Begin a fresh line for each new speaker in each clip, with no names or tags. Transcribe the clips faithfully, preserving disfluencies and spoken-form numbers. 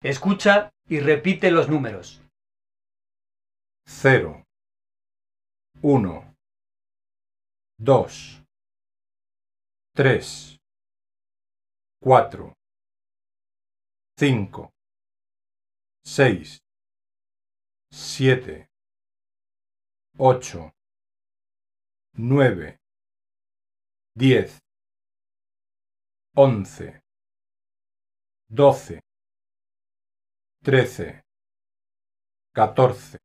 Escucha y repite los números.
Cero, uno, dos, tres, cuatro, cinco, seis, siete, ocho, nueve, diez, once, doce, trece, catorce,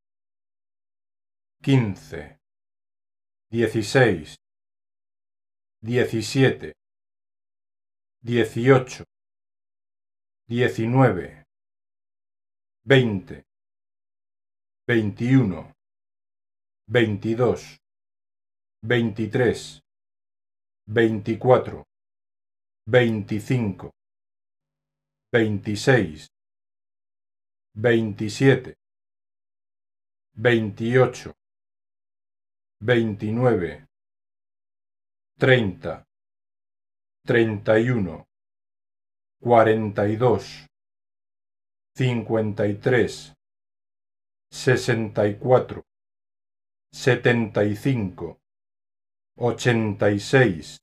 quince, dieciséis, diecisiete, dieciocho, diecinueve, veinte, veintiuno, veintidós, veintitrés, veinticuatro, veinticinco, veintiséis, veintisiete, veintiocho, veintinueve, treinta, treinta y uno, cuarenta y dos, cincuenta y tres, sesenta y cuatro, setenta y cinco, ochenta y seis,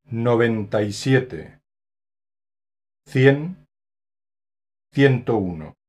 noventa y siete, cien, ciento uno.